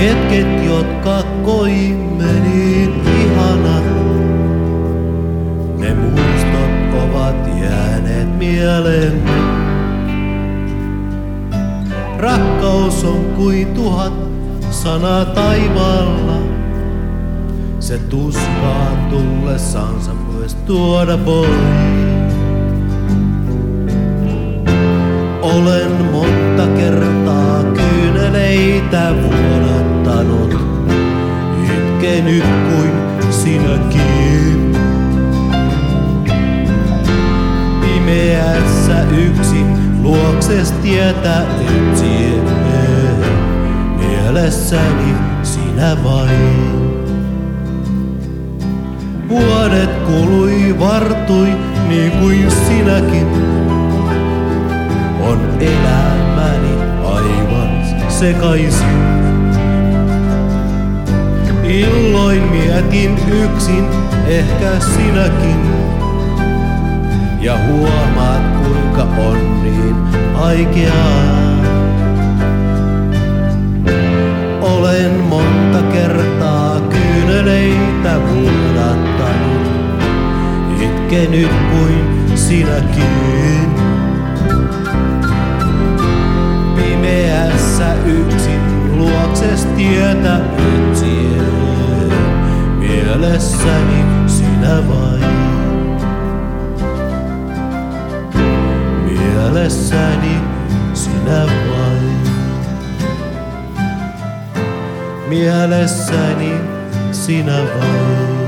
Hetket, jotka koimme niin ihanat, ne muistot ovat jääneet mieleemme. Rakkaus on kuin 1000 sanaa taivaalla, se tuskaan tullessansa myös tuoda voi. Olen monta kertaa kyyneleitä vuodattanut, itkenyt kuin sinäkin. Pimeässä yksin luokses tietä etsien, mielessäni sinä vain. Vuodet kului, vartui niin kuin sinäkin. On elämäni aivan sekaisin. Illoin mietin yksin, ehkä sinäkin. Ja huomaat kuinka on niin vaikeaa. Olen monta kertaa kyyneleitä vuodattanut, itkenyt kuin sinäkin. Pimeässä yksin luokses tietä etsien, mielessäni sinä vain. Mielessäni sinä vain. Mielessäni sinä vain.